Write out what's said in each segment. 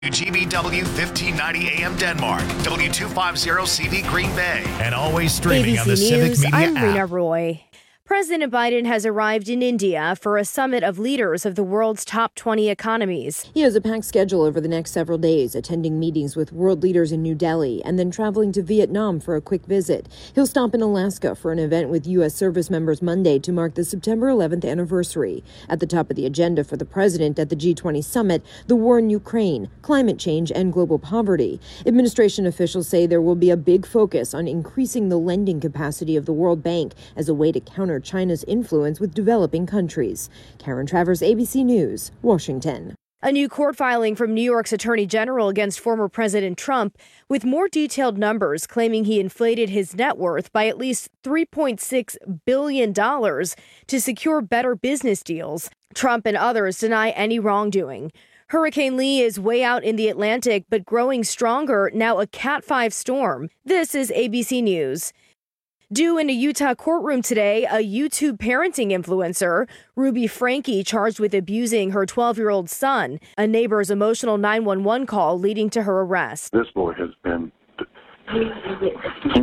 GBW 1590 AM Denmark, W250CV Green Bay, and always streaming on the ABC Civic News, Media I'm app. Rena Roy. President Biden has arrived in India for a summit of leaders of the world's top 20 economies. He has a packed schedule over the next several days, attending meetings with world leaders in New Delhi and then traveling to Vietnam for a quick visit. He'll stop in Alaska for an event with U.S. service members Monday to mark the September 11th anniversary. At the top of the agenda for the president at the G20 summit, the war in Ukraine, climate change, and global poverty. Administration officials say there will be a big focus on increasing the lending capacity of the World Bank as a way to counter China's influence with developing countries. Karen Travers, ABC News, Washington. A new court filing from New York's Attorney General against former President Trump with more detailed numbers claiming he inflated his net worth by at least $3.6 billion to secure better business deals. Trump and others deny any wrongdoing. Hurricane Lee is way out in the Atlantic, but growing stronger, now a Cat 5 storm. This is ABC News. Due in a Utah courtroom today, a YouTube parenting influencer, Ruby Franke, charged with abusing her 12-year-old son, a neighbor's emotional 911 call leading to her arrest. This boy has been... This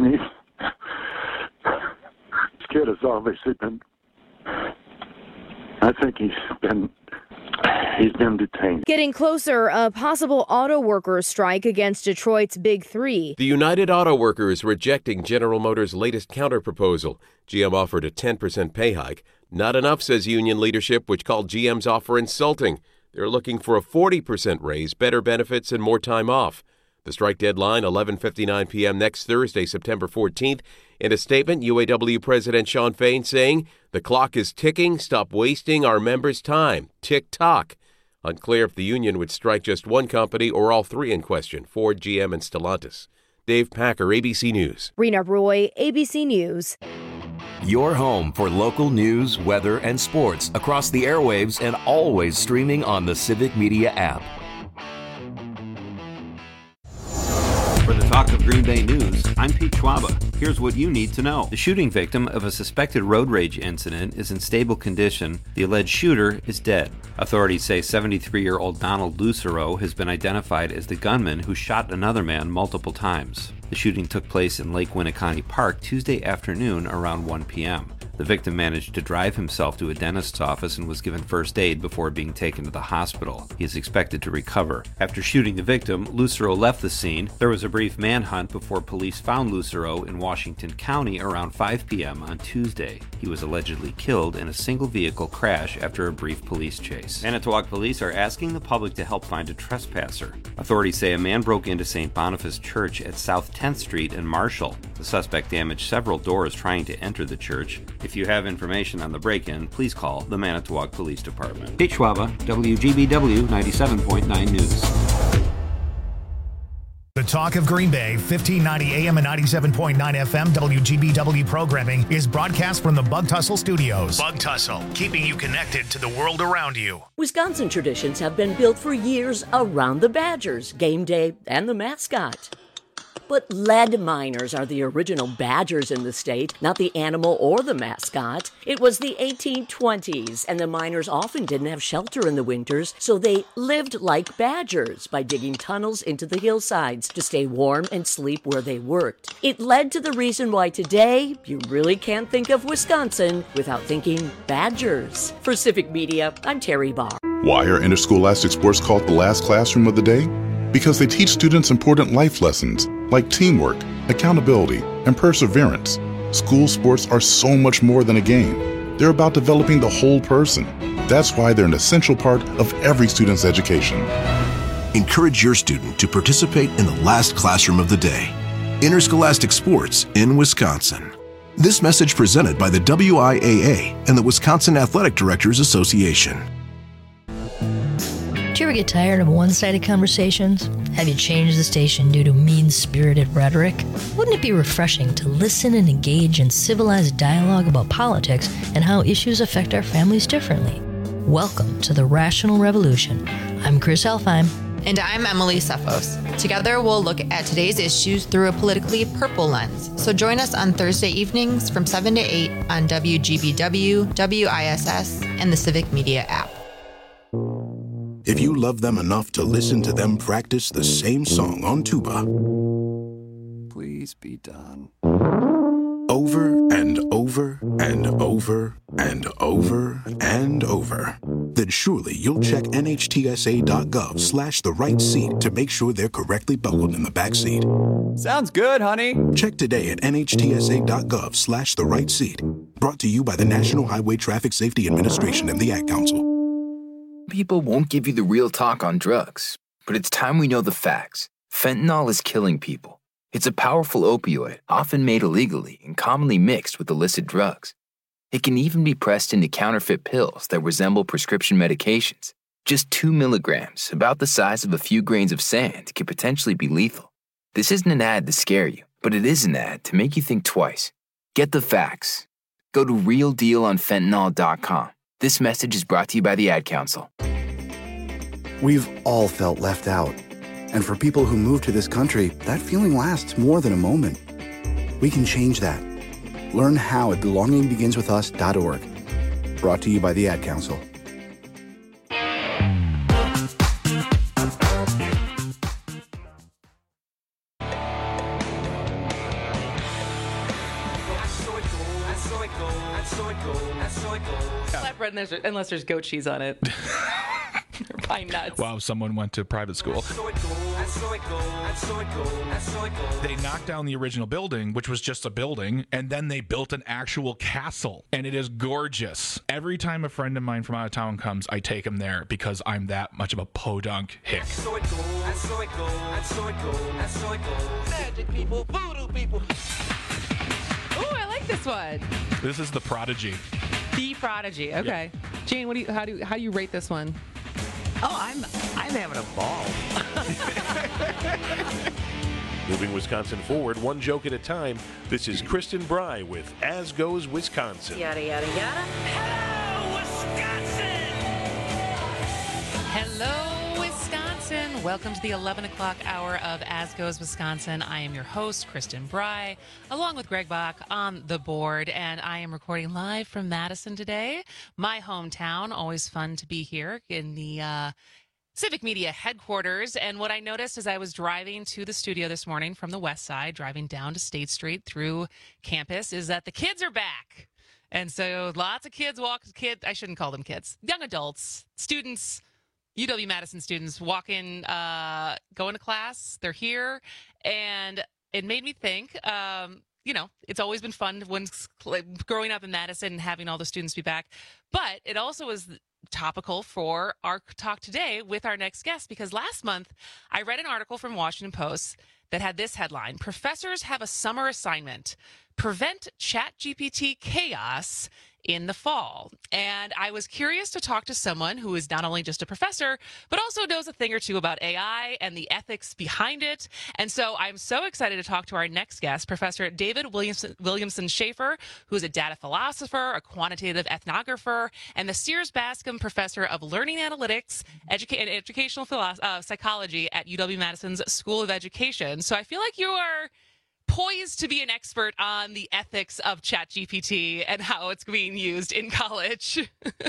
kid has obviously been... I think he's been detained. Getting closer, a possible auto workers strike against Detroit's Big Three. The United Auto Workers rejecting General Motors' latest counterproposal. GM offered a 10% pay hike. Not enough, says union leadership, which called GM's offer insulting. They're looking for a 40% raise, better benefits, and more time off. The strike deadline, 11:59 p.m. next Thursday, September 14th. In a statement, UAW President Shawn Fain saying, "The clock is ticking. Stop wasting our members' time." Tick-tock. Unclear if the union would strike just one company or all three in question, Ford, GM, and Stellantis. Dave Packer, ABC News. Rena Roy, ABC News. Your home for local news, weather, and sports across the airwaves and always streaming on the Civic Media app. For the Talk of Green Bay News, I'm Pete Schwaba. Here's what you need to know. The shooting victim of a suspected road rage incident is in stable condition. The alleged shooter is dead. Authorities say 73-year-old Donald Lucero has been identified as the gunman who shot another man multiple times. The shooting took place in Lake Winneconne Park Tuesday afternoon around 1 p.m. The victim managed to drive himself to a dentist's office and was given first aid before being taken to the hospital. He is expected to recover. After shooting the victim, Lucero left the scene. There was a brief manhunt before police found Lucero in Washington County around 5 p.m. on Tuesday. He was allegedly killed in a single-vehicle crash after a brief police chase. Manitowoc police are asking the public to help find a trespasser. Authorities say a man broke into St. Boniface Church at South 10th Street in Marshall. The suspect damaged several doors trying to enter the church. If you have information on the break-in, please call the Manitowoc Police Department. Pete Schwaba, WGBW 97.9 News. The Talk of Green Bay, 1590 AM and 97.9 FM WGBW programming is broadcast from the Bug Tussle Studios. Bug Tussle, keeping you connected to the world around you. Wisconsin traditions have been built for years around the Badgers, game day, and the mascot. But lead miners are the original badgers in the state, not the animal or the mascot. It was the 1820s, and the miners often didn't have shelter in the winters, so they lived like badgers by digging tunnels into the hillsides to stay warm and sleep where they worked. It led to the reason why today you really can't think of Wisconsin without thinking badgers. For Civic Media, I'm Terry Barr. Why are interscholastic sports called the last classroom of the day? Because they teach students important life lessons like teamwork, accountability, and perseverance. School sports are so much more than a game. They're about developing the whole person. That's why they're an essential part of every student's education. Encourage your student to participate in the last classroom of the day. Interscholastic sports in Wisconsin. This message presented by the WIAA and the Wisconsin Athletic Directors Association. Do you ever get tired of one-sided conversations? Have you changed the station due to mean-spirited rhetoric? Wouldn't it be refreshing to listen and engage in civilized dialogue about politics and how issues affect our families differently? Welcome to the Rational Revolution. I'm Chris Elfheim. And I'm Emily Sefos. Together, we'll look at today's issues through a politically purple lens. So join us on Thursday evenings from 7 to 8 on WGBW, WISS, and the Civic Media app. if you love them enough to listen to them practice the same song on tuba. Please be done. Over and over and over and over and over. Then surely you'll check NHTSA.gov/the right seat to make sure they're correctly buckled in the back seat. Sounds good, honey. Check today at NHTSA.gov/the right seat. Brought to you by the National Highway Traffic Safety Administration and the Ad Council. People won't give you the real talk on drugs, but it's time we know the facts. Fentanyl is killing people. It's a powerful opioid, often made illegally and commonly mixed with illicit drugs. It can even be pressed into counterfeit pills that resemble prescription medications. Just 2 milligrams, about the size of a few grains of sand, can potentially be lethal. This isn't an ad to scare you, but it is an ad to make you think twice. Get the facts. Go to realdealonfentanyl.com. This message is brought to you by the Ad Council. We've all felt left out. And for people who move to this country, that feeling lasts more than a moment. We can change that. Learn how at belongingbeginswithus.org. Brought to you by the Ad Council. Flatbread unless there's goat cheese on it. Or pine nuts. Wow, someone went to private school. They knocked down the original building, which was just a building, and then they built an actual castle, and it is gorgeous. Every time a friend of mine from out of town comes, I take him there because I'm that much of a podunk hick. Magic people, voodoo people. Ooh, I like this one. This is The Prodigy. The Prodigy. Okay. Yeah. Jane, how do you rate this one? Oh, I'm having a ball. Moving Wisconsin forward, one joke at a time. This is Kristen Bry with As Goes Wisconsin. Yada, yada, yada. Hello, Wisconsin! Hello, Wisconsin! Welcome to the 11 o'clock hour of As Goes Wisconsin. I am your host, Kristen Bry, along with Greg Bach on the board, and I am recording live from Madison today, my hometown. Always fun to be here in the Civic Media headquarters. And what I noticed as I was driving to the studio this morning from the west side, driving down to State Street through campus, is that the kids are back. And so lots of kids I shouldn't call them kids, young adults, students, UW-Madison students walking, going to class. They're here. And it made me think, it's always been fun when growing up in Madison and having all the students be back. But it also was topical for our talk today with our next guest, because last month I read an article from Washington Post that had this headline: professors have a summer assignment, prevent ChatGPT chaos in the fall. And I was curious to talk to someone who is not only just a professor, but also knows a thing or two about AI and the ethics behind it. And so I'm so excited to talk to our next guest, Professor David Williamson Schaefer, who is a data philosopher, a quantitative ethnographer, and the Sears Bascom Professor of Learning Analytics and Educational Psychology at UW-Madison's School of Education. So I feel like you are poised to be an expert on the ethics of ChatGPT and how it's being used in college.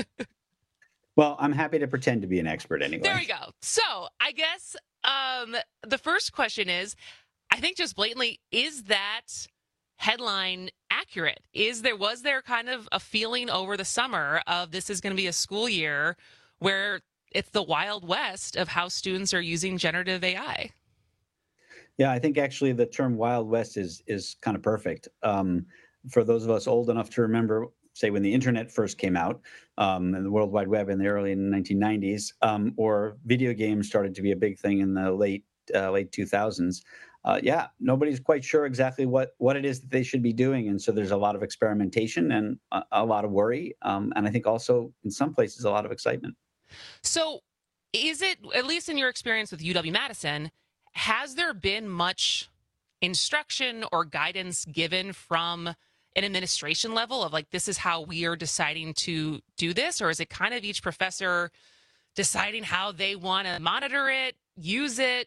Well, I'm happy to pretend to be an expert anyway. There we go. So I guess the first question is, I think just blatantly, is that headline accurate? Was there kind of a feeling over the summer of this is going to be a school year where it's the Wild West of how students are using generative AI? Yeah, I think actually the term Wild West is kind of perfect. For those of us old enough to remember, say, when the internet first came out, and the World Wide Web in the early 1990s, or video games started to be a big thing in the late 2000s. Nobody's quite sure exactly what it is that they should be doing. And so there's a lot of experimentation and a lot of worry. And I think also in some places, a lot of excitement. So is it, at least in your experience with UW-Madison, has there been much instruction or guidance given from an administration level of like, this is how we are deciding to do this? Or is it kind of each professor deciding how they want to monitor it, use it?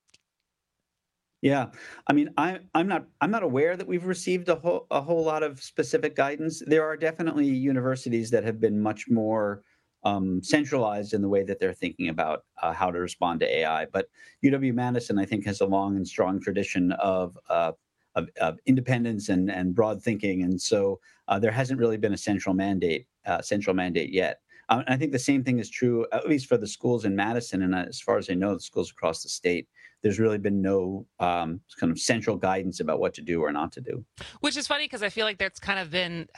Yeah, I mean, I'm not aware that we've received a whole lot of specific guidance. There are definitely universities that have been much more centralized in the way that they're thinking about how to respond to AI. But UW-Madison, I think, has a long and strong tradition of independence and broad thinking, and so there hasn't really been a central mandate yet. And I think the same thing is true, at least for the schools in Madison, and as far as I know, the schools across the state. There's really been no kind of central guidance about what to do or not to do. Which is funny because I feel like that's kind of been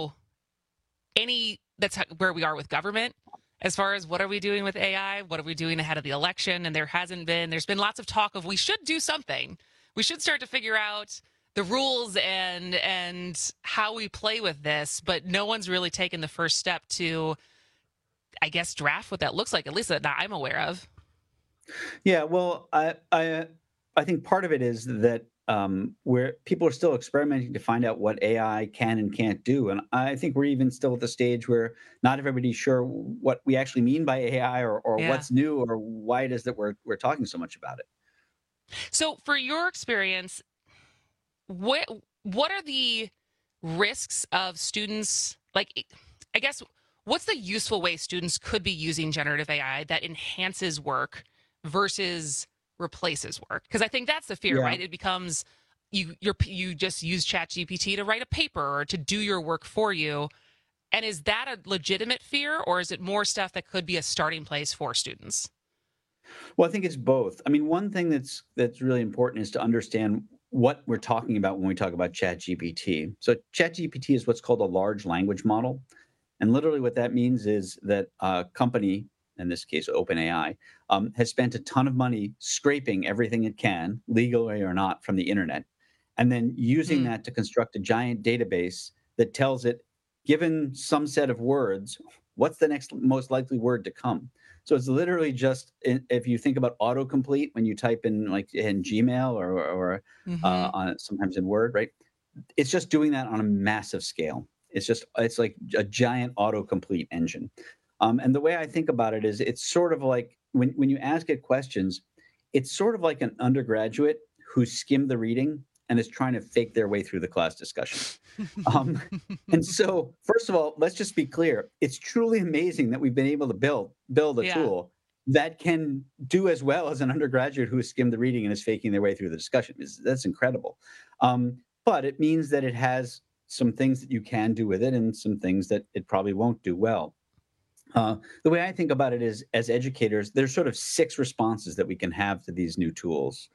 where we are with government. As far as what are we doing with AI? What are we doing ahead of the election? And there's been lots of talk of we should do something. We should start to figure out the rules and how we play with this, but no one's really taken the first step to, I guess, draft what that looks like, at least that I'm aware of. Yeah, well, I think part of it is that where people are still experimenting to find out what AI can and can't do. And I think we're even still at the stage where not everybody's sure what we actually mean by AI or what's new or why it is that we're talking so much about it. So for your experience, what are the risks of students, like, I guess, what's the useful way students could be using generative AI that enhances work versus replaces work? Because I think that's the fear, right? It becomes you just use ChatGPT to write a paper or to do your work for you. And is that a legitimate fear, or is it more stuff that could be a starting place for students? Well, I think it's both. I mean, one thing that's really important is to understand what we're talking about when we talk about ChatGPT. So ChatGPT is what's called a large language model. And literally what that means is that a company, in this case, OpenAI, has spent a ton of money scraping everything it can, legally or not, from the internet, and then using that to construct a giant database that tells it, given some set of words, what's the next most likely word to come. So it's literally just, if you think about autocomplete, when you type in, like in Gmail or sometimes in Word, right? It's just doing that on a massive scale. It's like a giant autocomplete engine. And the way I think about it is it's sort of like when you ask it questions, it's sort of like an undergraduate who skimmed the reading and is trying to fake their way through the class discussion. And so, first of all, let's just be clear. It's truly amazing that we've been able to build a tool that can do as well as an undergraduate who has skimmed the reading and is faking their way through the discussion. That's incredible. But it means that it has some things that you can do with it and some things that it probably won't do well. The way I think about it is, as educators, there's sort of 6 responses that we can have to these new tools.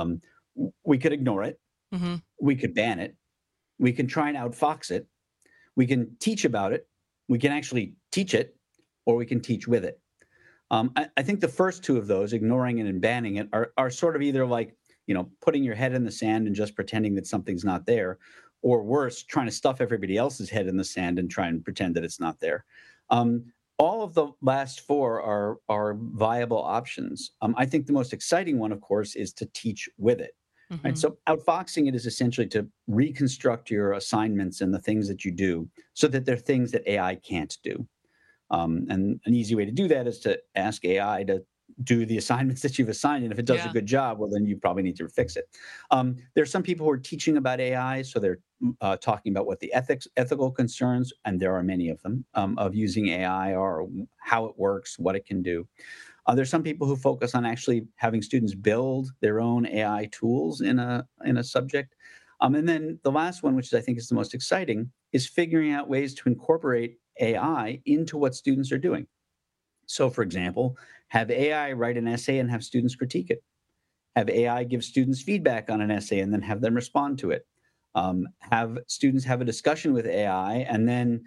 We could ignore it. Mm-hmm. We could ban it. We can try and outfox it. We can teach about it. We can actually teach it, or we can teach with it. I think the first 2 of those, ignoring it and banning it, are sort of either like, putting your head in the sand and just pretending that something's not there, or worse, trying to stuff everybody else's head in the sand and try and pretend that it's not there. All of the last 4 are viable options. I think the most exciting one, of course, is to teach with it. Mm-hmm. Right? So outfoxing it is essentially to reconstruct your assignments and the things that you do so that they're things that AI can't do. And an easy way to do that is to ask AI to do the assignments that you've assigned. And if it does a good job, well, then you probably need to fix it. There's some people who are teaching about AI. So they're talking about what the ethical concerns, and there are many of them, of using AI or how it works, what it can do. There's some people who focus on actually having students build their own AI tools in a subject. And then the last one, which I think is the most exciting, is figuring out ways to incorporate AI into what students are doing. So, for example, have AI write an essay and have students critique it. Have AI give students feedback on an essay and then have them respond to it. Have students have a discussion with AI and then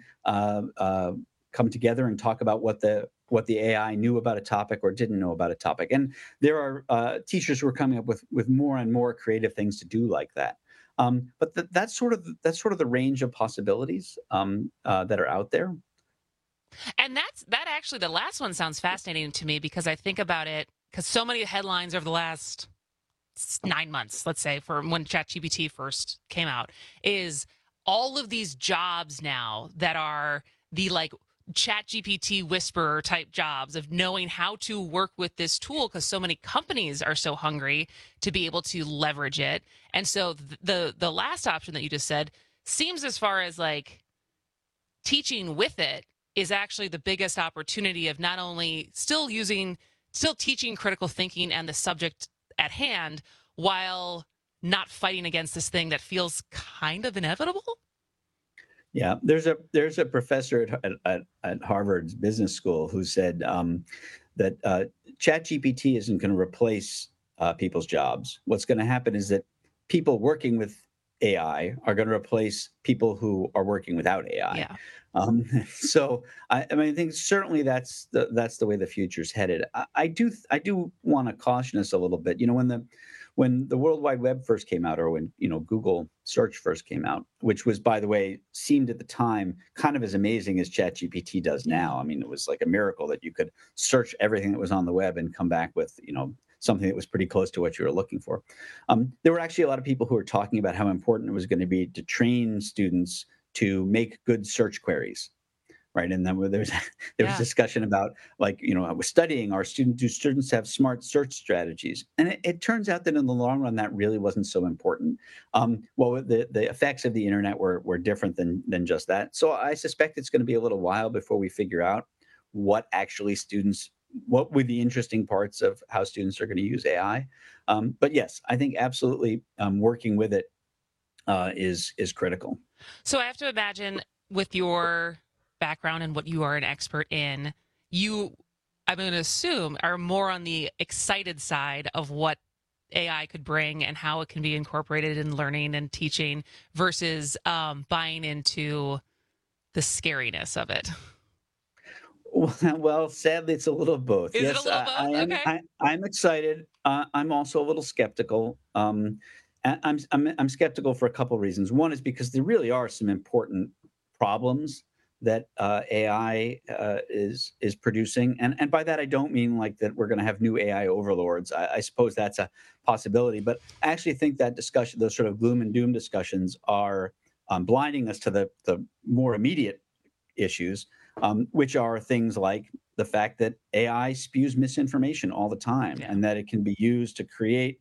come together and talk about what the AI knew about a topic or didn't know about a topic. And there are teachers who are coming up with more and more creative things to do like that. But that's sort of the range of possibilities that are out there. And that actually, the last one sounds fascinating to me because I think about it, because so many headlines over the last 9 months, let's say, for when ChatGPT first came out, is all of these jobs now that are the like ChatGPT whisperer type jobs of knowing how to work with this tool because so many companies are so hungry to be able to leverage it. And so the last option that you just said seems, as far as like teaching with it, is actually the biggest opportunity of not only still teaching critical thinking and the subject at hand while not fighting against this thing that feels kind of inevitable? Yeah, there's a professor at Harvard's business school who said that ChatGPT isn't going to replace people's jobs. What's going to happen is that people working with AI are going to replace people who are working without AI. Yeah. So I think certainly that's the way the future's headed. I do want to caution us a little bit. When the World Wide Web first came out, or when Google search first came out, which was, by the way, seemed at the time kind of as amazing as ChatGPT does now. I mean, it was like a miracle that you could search everything that was on the web and come back with something that was pretty close to what you were looking for. There were actually a lot of people who were talking about how important it was going to be to train students to make good search queries, right? And then there was discussion about, like, I was studying, do students have smart search strategies? And it turns out that in the long run, that really wasn't so important. The effects of the internet were different than just that. So I suspect it's going to be a little while before we figure out what would the interesting parts of how students are going to use AI. But yes, I think absolutely working with it is critical. So I have to imagine, with your background and what you are an expert in, I'm going to assume, are more on the excited side of what AI could bring and how it can be incorporated in learning and teaching versus buying into the scariness of it. Well, sadly, it's a little of both. Is it a little both? Okay. I'm excited. I'm also a little skeptical. I'm skeptical for a couple of reasons. One is because there really are some important problems that AI is producing, and by that I don't mean like that we're going to have new AI overlords. I suppose that's a possibility, but I actually think that discussion, those sort of gloom and doom discussions, are blinding us to the more immediate issues, which are things like the fact that AI spews misinformation all the time, and that it can be used to create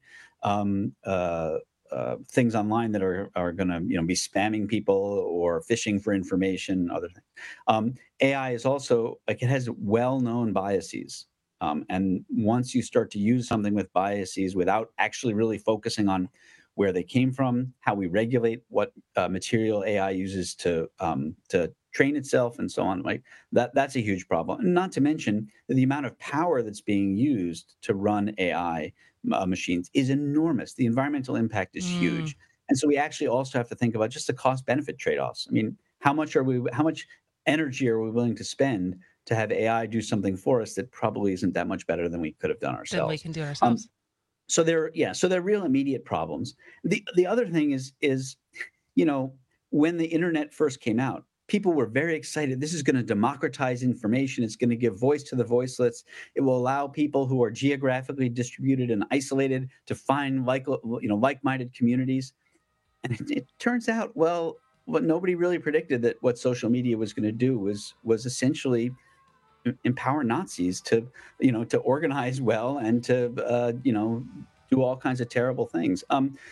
things online that are going to be spamming people or phishing for information, other things. AI is also, like, it has well-known biases. And once you start to use something with biases without actually really focusing on where they came from, how we regulate what material AI uses to train itself and so on, like that's a huge problem. And not to mention the amount of power that's being used to run AI machines is enormous. The environmental impact is huge. And so we actually also have to think about just the cost-benefit trade-offs. I mean, how much energy are we willing to spend to have AI do something for us that probably isn't that much better than we could have done ourselves? Then we can do it ourselves. So they're real immediate problems. The other thing is, when the internet first came out, people were very excited. This is going to democratize information. It's going to give voice to the voiceless. It will allow people who are geographically distributed and isolated to find like-minded communities. And it turns out, well, what nobody really predicted, that what social media was going to do was essentially empower Nazis to organize well and to do all kinds of terrible things.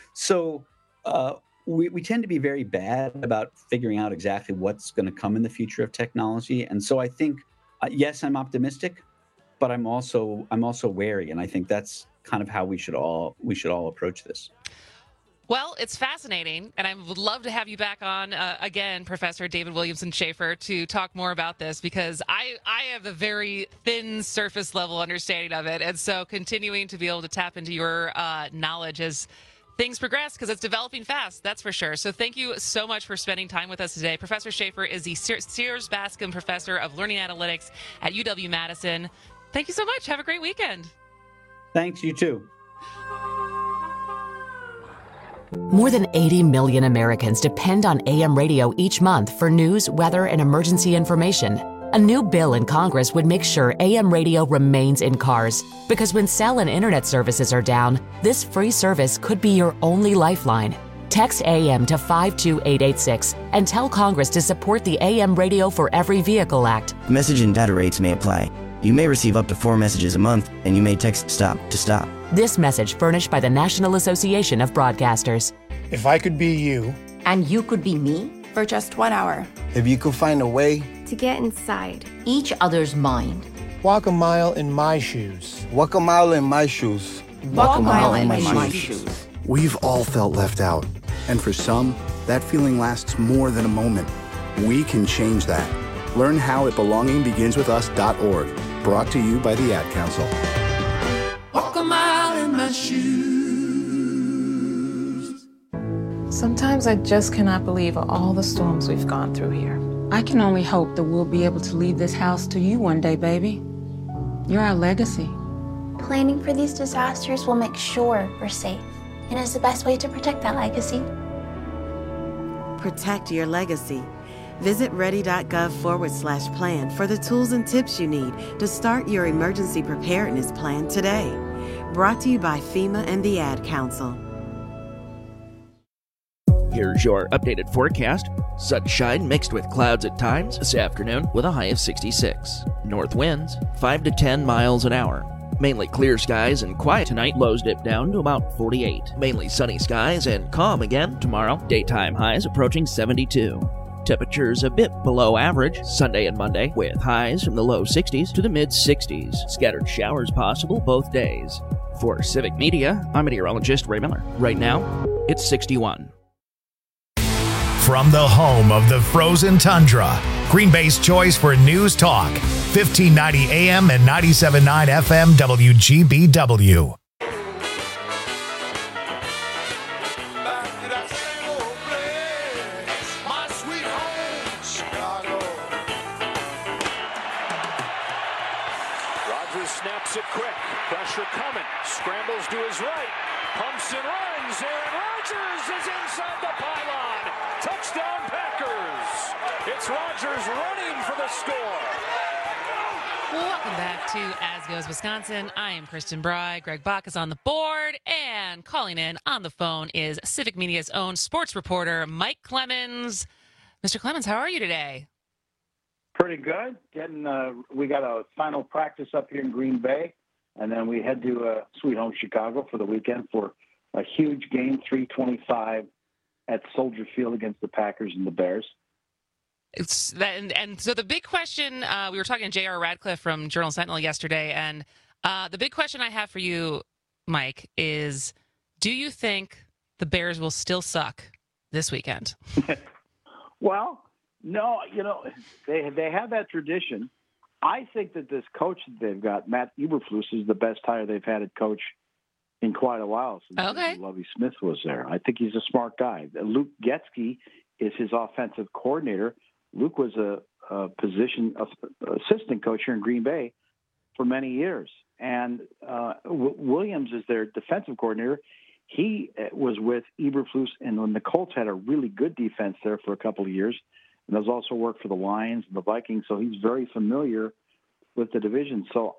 We tend to be very bad about figuring out exactly what's going to come in the future of technology, and so I think yes, I'm optimistic, but I'm also wary, and I think that's kind of how we should all approach this. Well, it's fascinating, and I would love to have you back on again, Professor David Williamson Schaefer, to talk more about this, because I have a very thin surface level understanding of it, and so continuing to be able to tap into your knowledge as things progress, because it's developing fast, that's for sure. So thank you so much for spending time with us today. Professor Schaefer is the Sears Bascom Professor of Learning Analytics at UW-Madison. Thank you so much. Have a great weekend. Thanks, you too. More than 80 million Americans depend on AM radio each month for news, weather, and emergency information. A new bill in Congress would make sure AM radio remains in cars, because when cell and internet services are down, this free service could be your only lifeline. Text AM to 52886 and tell Congress to support the AM Radio for Every Vehicle Act. Message and data rates may apply. You may receive up to 4 messages a month, and you may text STOP to stop. This message furnished by the National Association of Broadcasters. If I could be you, and you could be me, for just 1 hour. If you could find a way to get inside. Each other's mind. Walk a mile in my shoes. Walk a mile in my shoes. Walk a mile in my shoes. We've all felt left out. And for some, that feeling lasts more than a moment. We can change that. Learn how at belongingbeginswithus.org. Brought to you by the Ad Council. Walk a mile in my shoes. Sometimes I just cannot believe all the storms we've gone through here. I can only hope that we'll be able to leave this house to you one day, baby. You're our legacy. Planning for these disasters will make sure we're safe, and is the best way to protect that legacy. Protect your legacy. Visit ready.gov/plan for the tools and tips you need to start your emergency preparedness plan today. Brought to you by FEMA and the Ad Council. Here's your updated forecast. Sunshine mixed with clouds at times this afternoon with a high of 66. North winds 5 to 10 miles an hour. Mainly clear skies and quiet tonight. Lows dip down to about 48. Mainly sunny skies and calm again tomorrow. Daytime highs approaching 72. Temperatures a bit below average Sunday and Monday with highs from the low 60s to the mid 60s. Scattered showers possible both days. For Civic Media, I'm meteorologist Ray Miller. Right now, it's 61. From the home of the frozen tundra, Green Bay's choice for news talk, 1590 AM and 97.9 FM WGBW. Rodgers snaps it quick. Pressure coming. Scrambles to his right. Pumps and runs. Aaron Rodgers is inside the pylon. Touchdown Packers. It's Rodgers running for the score. Welcome back to As Goes Wisconsin. I am Kristen Bry. Greg Bach is on the board, and calling in on the phone is Civic Media's own sports reporter, Mike Clemens. Mr. Clemens, how are you today? Pretty good. We got a final practice up here in Green Bay, and then we head to Sweet Home Chicago for the weekend for a huge game, 3:25 at Soldier Field against the Packers and the Bears. It's that, and so the big question, we were talking to J.R. Radcliffe from Journal Sentinel yesterday, and the big question I have for you, Mike, is do you think the Bears will still suck this weekend? Well, no, they have that tradition. I think that this coach that they've got, Matt Eberflus, is the best hire they've had at coach in quite a while since Lovie Smith was there. I think he's a smart guy. Luke Getsky is his offensive coordinator. Luke was a assistant coach here in Green Bay for many years. And Williams is their defensive coordinator. He was with Eberflus, and when the Colts had a really good defense there for a couple of years, and does also work for the Lions and the Vikings, so he's very familiar with the division. So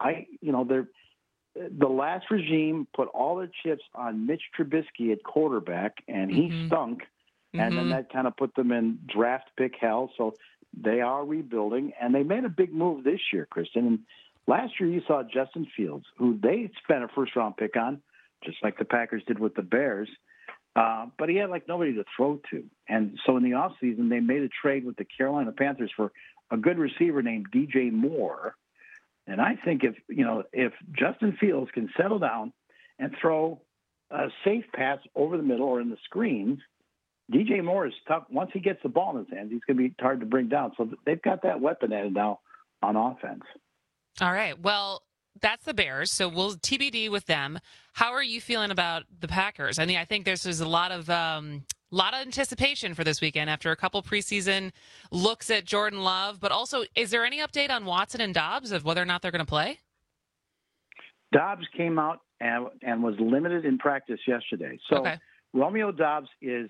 the last regime put all the chips on Mitch Trubisky at quarterback, and he stunk. And then that kind of put them in draft pick hell. So they are rebuilding, and they made a big move this year, Kristen. And last year you saw Justin Fields, who they spent a first-round pick on, just like the Packers did with the Bears. But he had nobody to throw to. And so in the offseason, they made a trade with the Carolina Panthers for a good receiver named DJ Moore. And I think if Justin Fields can settle down and throw a safe pass over the middle or in the screens, DJ Moore is tough. Once he gets the ball in his hands, he's going to be hard to bring down. So they've got that weapon added now on offense. All right. Well, that's the Bears, so we'll TBD with them. How are you feeling about the Packers? I mean, I think there's a lot of anticipation for this weekend after a couple preseason looks at Jordan Love. But also, is there any update on Watson and Dobbs of whether or not they're going to play? Dobbs came out and was limited in practice yesterday. So Romeo Dobbs is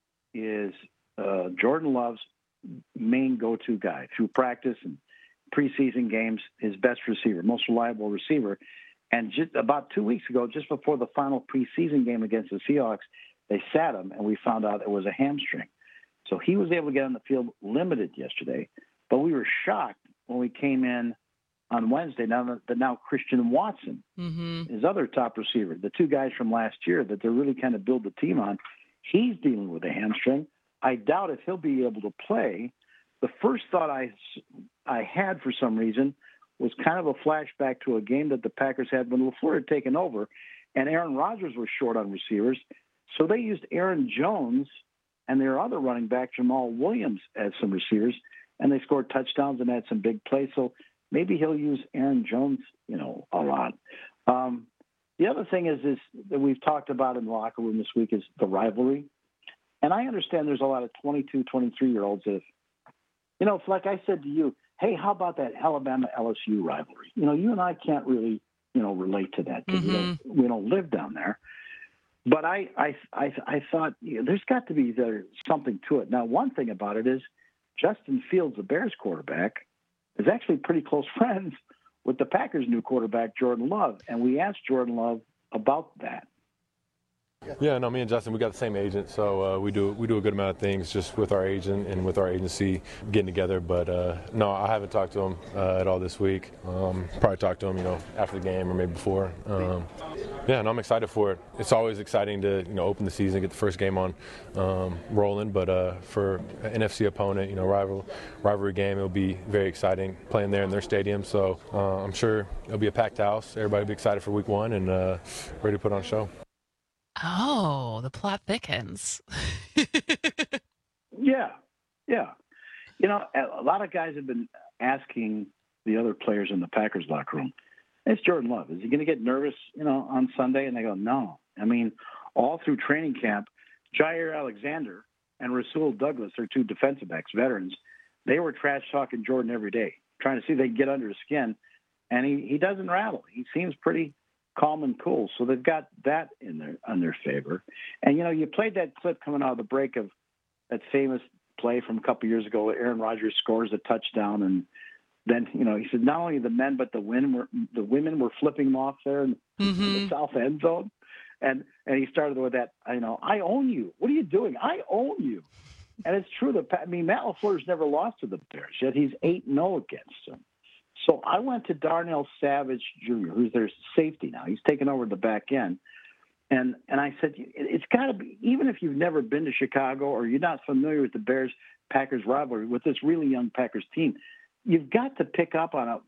Jordan Love's main go-to guy through practice and preseason games, his best receiver, most reliable receiver. And just about 2 weeks ago, just before the final preseason game against the Seahawks, they sat him, and we found out it was a hamstring. So he was able to get on the field limited yesterday. But we were shocked when we came in on Wednesday, now Christian Watson, his other top receiver, the two guys from last year that they really kind of build the team on, he's dealing with a hamstring. I doubt if he'll be able to play, the first thought I had for some reason was kind of a flashback to a game that the Packers had when LaFleur had taken over, and Aaron Rodgers was short on receivers. So they used Aaron Jones and their other running back, Jamal Williams, as some receivers, and they scored touchdowns and had some big plays. So maybe he'll use Aaron Jones, a lot. The other thing is that we've talked about in the locker room this week is the rivalry. And I understand there's a lot of 22, 23-year-olds that, it's like I said to you, hey, how about that Alabama-LSU rivalry? You and I can't really, relate to that because we don't live down there. But I thought there's got to be something to it. Now, one thing about it is Justin Fields, the Bears quarterback, is actually pretty close friends with the Packers' new quarterback, Jordan Love. And we asked Jordan Love about that. Yeah, no, me and Justin, we got the same agent, so we do a good amount of things just with our agent and with our agency getting together. But no, I haven't talked to him at all this week. Probably talk to him, after the game or maybe before. Yeah, no, I'm excited for it. It's always exciting to open the season, get the first game on rolling. But for an NFC opponent, rivalry game, it'll be very exciting playing there in their stadium. So I'm sure it'll be a packed house. Everybody will be excited for week one and ready to put on a show. Oh, the plot thickens. Yeah. A lot of guys have been asking the other players in the Packers locker room, it's Jordan Love. Is he going to get nervous, on Sunday? And they go, no. I mean, all through training camp, Jair Alexander and Rasul Douglas are two defensive backs, veterans. They were trash-talking Jordan every day, trying to see if they can get under his skin. And he doesn't rattle. He seems pretty calm and cool. So they've got that on their favor. And, you played that clip coming out of the break of that famous play from a couple years ago. Aaron Rodgers scores a touchdown. And then, he said, not only the men, but the women were flipping him off there in the south end zone. And he started with that, I own you. What are you doing? I own you. And it's true that, Matt LaFleur's never lost to the Bears, yet he's 8-0 against them. So I went to Darnell Savage Jr., who's their safety now. He's taken over the back end. And I said, it's got to be, even if you've never been to Chicago or you're not familiar with the Bears-Packers rivalry, with this really young Packers team, you've got to pick up on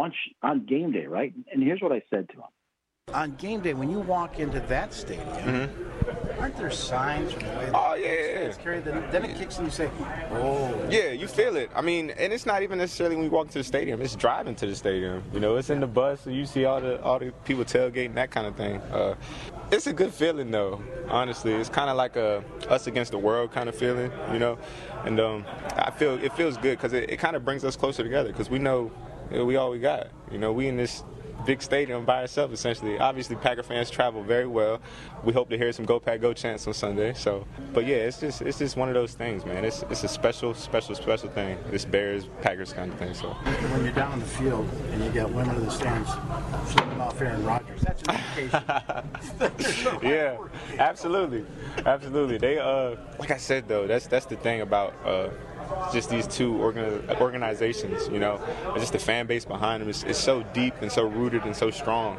on game day, right? And here's what I said to him. On game day, when you walk into that stadium, aren't there signs from the way it's carried? Then it kicks and you say, oh. Yeah, you feel it. And it's not even necessarily when you walk into the stadium. It's driving to the stadium. It's in the bus, so you see all the people tailgating, that kind of thing. It's a good feeling, though, honestly. It's kind of like a us against the world kind of feeling, And I feel it feels good because it kind of brings us closer together because we know we all we got. We in this big stadium by ourselves, essentially. Obviously, Packer fans travel very well. We hope to hear some Go Pack Go chants on Sunday. But yeah, it's just one of those things, man. It's a special thing. This Bears-Packers kind of thing. So when you're down on the field and you get women in the stands flipping off Aaron Rodgers, that's an indication. Yeah, absolutely. They, like I said though, that's the thing about. Just these two organizations, just the fan base behind them is so deep and so rooted and so strong,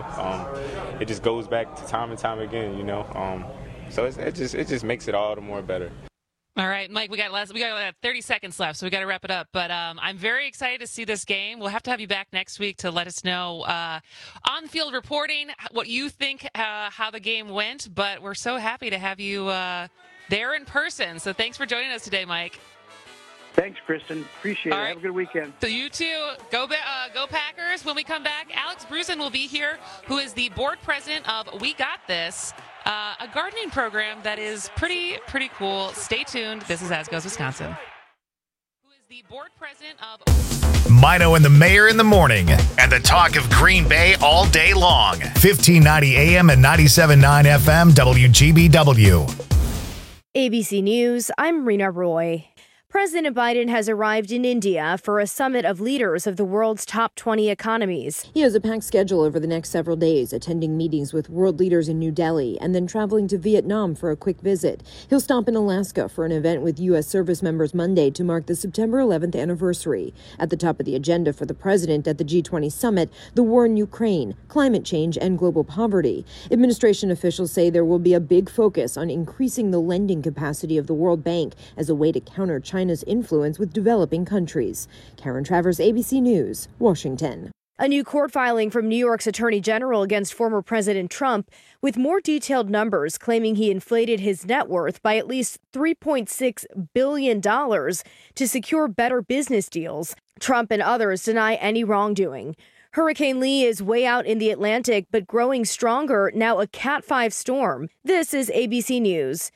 it just goes back to time and time again, so it just makes it all the more better. All right, Mike, we got 30 seconds left, so we got to wrap it up. But I'm very excited to see this game. We'll have to have you back next week to let us know on-field reporting, what you think, how the game went. But we're so happy to have you there in person. So thanks for joining us today, Mike. Thanks, Kristen. Appreciate it. Have a good weekend. So you too. Go Packers. When we come back, Alex Brusen will be here, who is the board president of We Got This, a gardening program that is pretty cool. Stay tuned. This is As Goes Wisconsin. Who is the board president of Mino and the Mayor in the morning, and the talk of Green Bay all day long. 1590 AM and 97.9 FM WGBW. ABC News, I'm Rena Roy. President Biden has arrived in India for a summit of leaders of the world's top 20 economies. He has a packed schedule over the next several days, attending meetings with world leaders in New Delhi and then traveling to Vietnam for a quick visit. He'll stop in Alaska for an event with U.S. service members Monday to mark the September 11th anniversary. At the top of the agenda for the president at the G20 summit, the war in Ukraine, climate change, and global poverty. Administration officials say there will be a big focus on increasing the lending capacity of the World Bank as a way to counter China's China's influence with developing countries. Karen Travers, ABC News, Washington. A new court filing from New York's Attorney General against former President Trump with more detailed numbers claiming he inflated his net worth by at least $3.6 billion to secure better business deals. Trump and others deny any wrongdoing. Hurricane Lee is way out in the Atlantic, but growing stronger, now a Cat 5 storm. This is ABC News.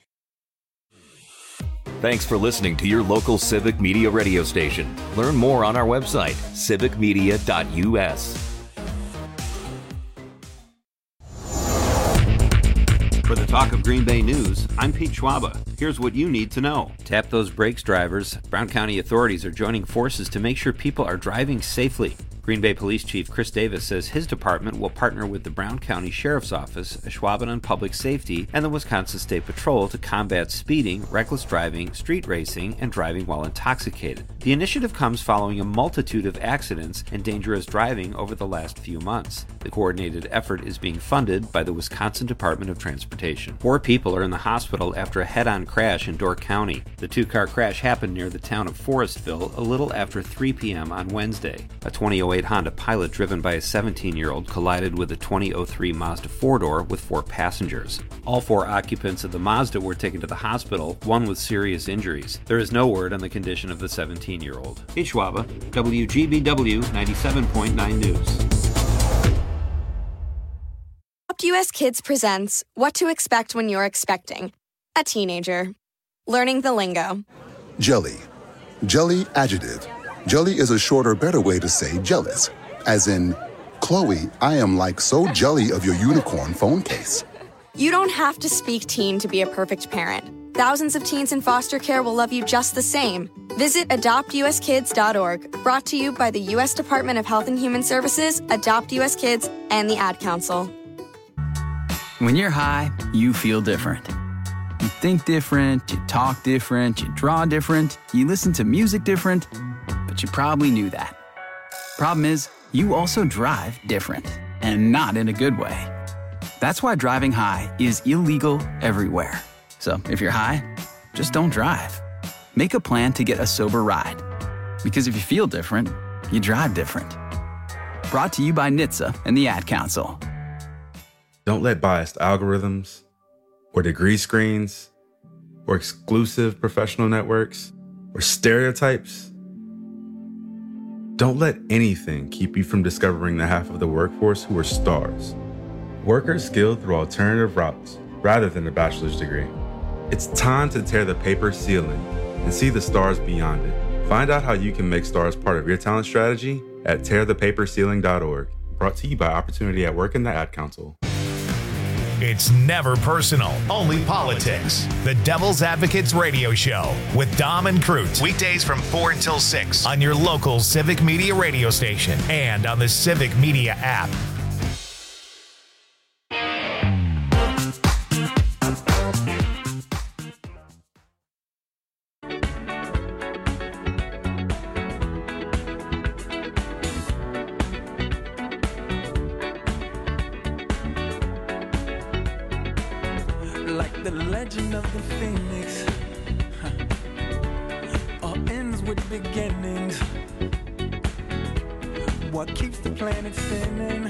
Thanks for listening to your local Civic Media radio station. Learn more on our website, civicmedia.us. For the Talk of Green Bay News, I'm Pete Schwaba. Here's what you need to know. Tap those brakes, drivers. Brown County authorities are joining forces to make sure people are driving safely. Green Bay Police Chief Chris Davis says his department will partner with the Brown County Sheriff's Office, Ashwaubenon on Public Safety, and the Wisconsin State Patrol to combat speeding, reckless driving, street racing, and driving while intoxicated. The initiative comes following a multitude of accidents and dangerous driving over the last few months. The coordinated effort is being funded by the Wisconsin Department of Transportation. 4 people are in the hospital after a head-on crash in Door County. The 2-car crash happened near the town of Forestville a little after 3 p.m. on Wednesday. A 2008 Honda Pilot driven by a 17-year-old collided with a 2003 Mazda 4-door with 4 passengers. All 4 occupants of the Mazda were taken to the hospital, one with serious injuries. There is no word on the condition of the 17-year-old. Pete Schwaba, WGBW 97.9 News. Adopt US Kids presents What to Expect When You're Expecting a Teenager. Learning the lingo. Jelly. Jelly adjective. Jelly is a shorter, better way to say jealous. As in, Chloe, I am like so jelly of your unicorn phone case. You don't have to speak teen to be a perfect parent. Thousands of teens in foster care will love you just the same. Visit adoptuskids.org, brought to you by the U.S. Department of Health and Human Services, Adopt US Kids, and the Ad Council. When you're high, you feel different. You think different, you talk different, you draw different, you listen to music different, but you probably knew that. Problem is, you also drive different, and not in a good way. That's why driving high is illegal everywhere. So if you're high, just don't drive. Make a plan to get a sober ride. Because if you feel different, you drive different. Brought to you by NHTSA and the Ad Council. Don't let biased algorithms, or degree screens, or exclusive professional networks, or stereotypes. Don't let anything keep you from discovering the half of the workforce who are stars. Workers skilled through alternative routes rather than a bachelor's degree. It's time to tear the paper ceiling and see the stars beyond it. Find out how you can make stars part of your talent strategy at tearthepaperceiling.org. Brought to you by Opportunity at Work and the Ad Council. It's never personal, only politics. The Devil's Advocates Radio Show with Dom and Crute. Weekdays from 4 until 6 on your local Civic Media radio station and on the Civic Media app. Like the legend of the phoenix, all ends with beginnings. What keeps the planet spinning?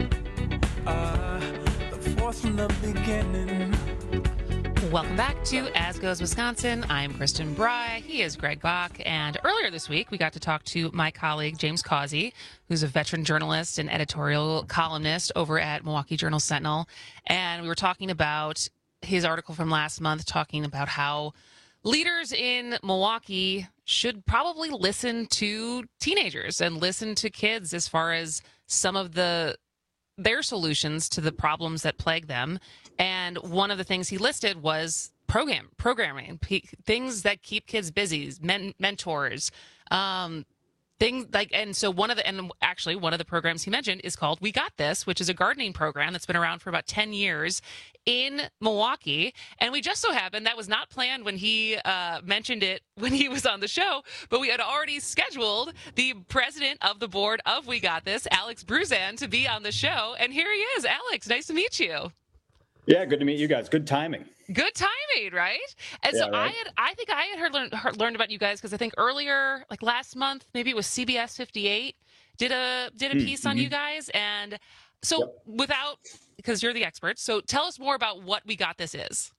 The force from the beginning. Welcome back to As Goes Wisconsin. I'm Kristen Bry. He is Greg Bach. And earlier this week, we got to talk to my colleague, James Causey, who's a veteran journalist and editorial columnist over at Milwaukee Journal-Sentinel. And we were talking about his article from last month, talking about how leaders in Milwaukee should probably listen to teenagers and listen to kids as far as some of their solutions to the problems that plague them. And one of the things he listed was programming, things that keep kids busy, mentors, things like, and so one of the programs he mentioned is called We Got This, which is a gardening program that's been around for about 10 years in Milwaukee. And we just so happened, that was not planned when he mentioned it when he was on the show, but we had already scheduled the president of the board of We Got This, Alex Bruzan, to be on the show. And here he is. Alex, nice to meet you. Yeah, good to meet you guys. Good timing. Good timing, right? And Yeah, so right. I think I had learned about you guys because I think earlier, like last month, maybe it was CBS 58 did a piece on you guys. And so because you're the expert, so tell us more about what We Got This is.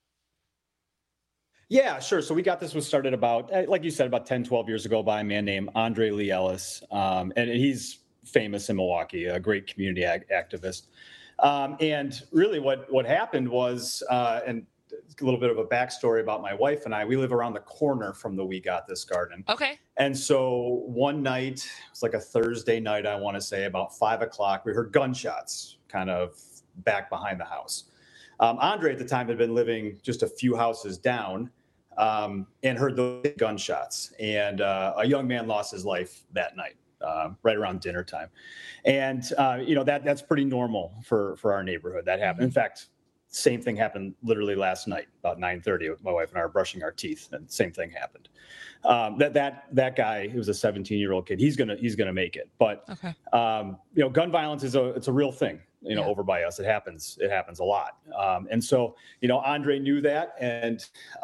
Yeah, sure. So We Got This was started about, like you said, about 10, 12 years ago by a man named Andre Lee Ellis. And he's famous in Milwaukee, a great community activist. And really what happened was, and a little bit of a backstory about my wife and I, we live around the corner from the We Got This garden. Okay. And so one night, it was like a Thursday night, I want to say about 5 o'clock, we heard gunshots kind of back behind the house. Andre at the time had been living just a few houses down and heard those gunshots. And a young man lost his life that night. Right around dinner time. And, that's pretty normal for our neighborhood. That happened. In fact, same thing happened literally last night, about 9:30. My wife and I were brushing our teeth, and same thing happened. That guy, he was a 17-year-old kid. He's gonna make it. But gun violence it's a real thing. Over by us, it happens a lot. And so Andre knew that, and